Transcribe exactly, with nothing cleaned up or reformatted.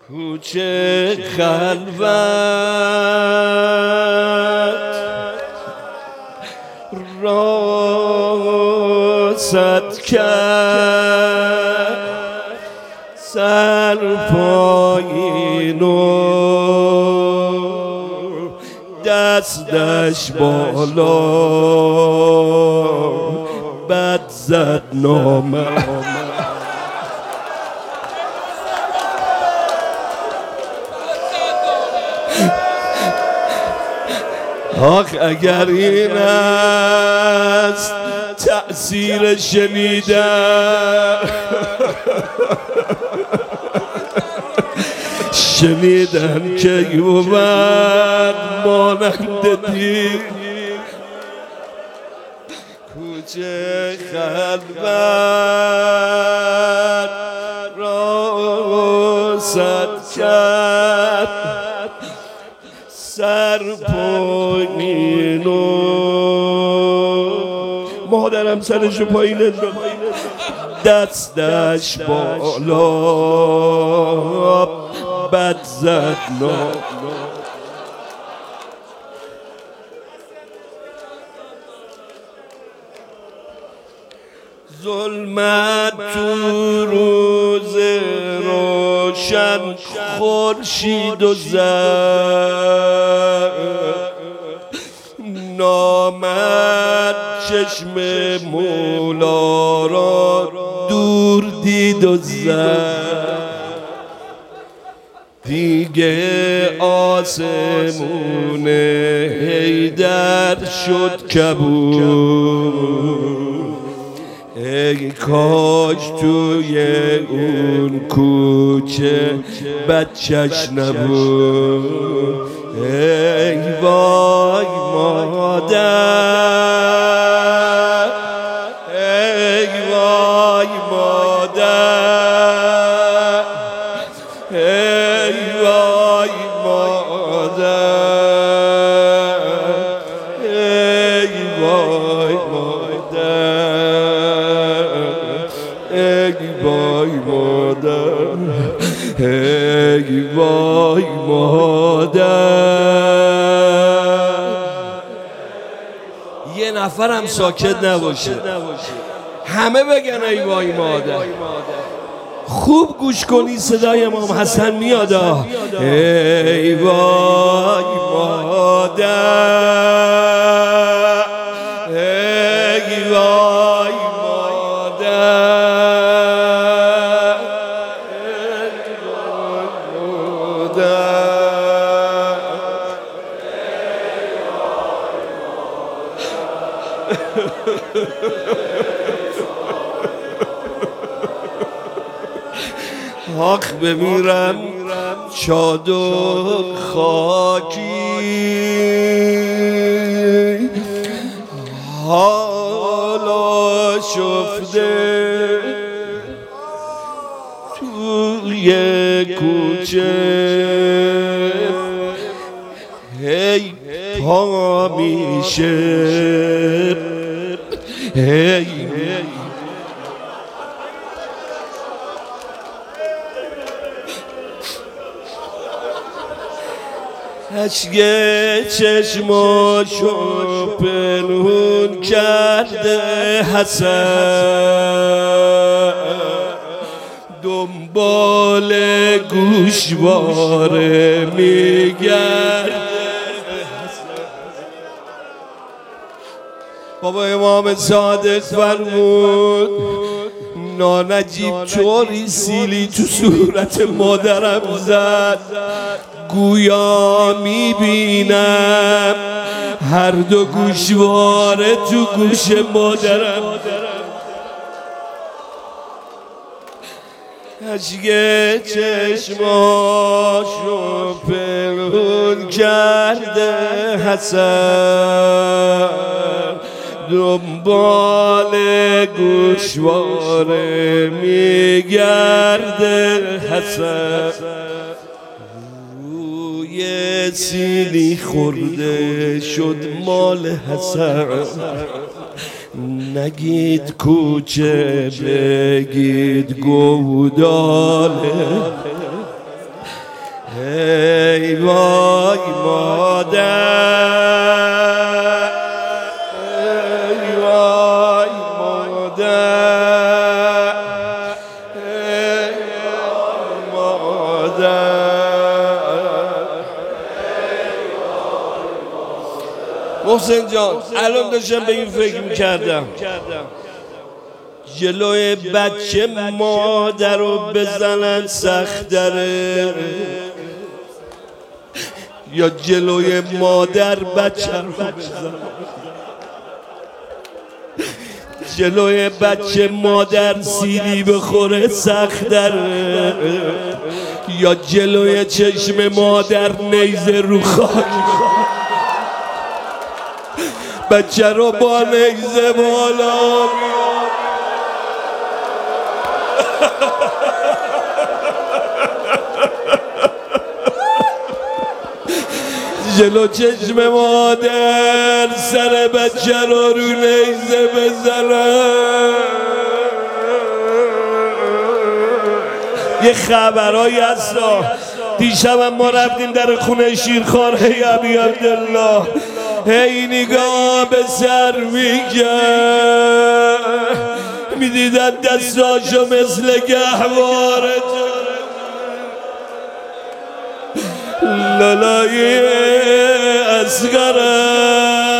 کوچه خلوت راست کرد سر پایین و دستش بالا بد زد نامه آخ اگر این است تأثیر شنیدن شنیدن که اومد مانند دیر کوچه خلوت را صد کرد سر پایین و مادرم سرشو پایین دستش بالا بد زد نام ظلمت تو روز روشن خورشید و زد نامد چشم مولا را دور دید و زد دیگه آسمون حیدر شد کبود ای کاش توی اون کوچه بچه‌ش نبود ای وای مادر ای وای مادر ای وای مادر ای وای مادر ای وای مادر ای وای مادر یه نفرم ساکت نباشه همه بگن ای وای مادر خوب گوش کنی صدای امام حسن میاد ای وای مادر ای وای آخ بمیرم چادر خاکی حالا شفته توی کوچه هی پا میشه هی اشک چشماشو پنهون کرده حسن دنبال گوشواره میگرده بابا امام صادق فرمود نانجیب چوری سیلی تو صورت مادرم زد گویا میبینم هر دو گوشواره تو گوش مادرم اشک چشماشو پنهون کرده حسن دنبال گوشواره میگرده حسن یه سیلی خورده شد مال حسن نگید کوچه بگید گوداله ای وای مادر، ای وای مادر، ای وای مادر. محسن جان الان داشتم به این فکر میکردم، جلوی بچه مادر رو بزنن سخت داره یا جلوی مادر بچه رو بزنن؟ جلوی بچه مادر سیلی بخوره سخت داره یا جلوی چشم مادر نیزه رو خاک بچه رو با نیزه بالا جلو چشم مادر سر بچه رو رو نیزه بزنن. یه خبرهایی هستا. دیشب هم ما رفتیم در خونه شیرخوار هی ابی عبدالله، هی نگاه به سر میکرد میدیدن دستاشو مثل گهواره لالای اصغرم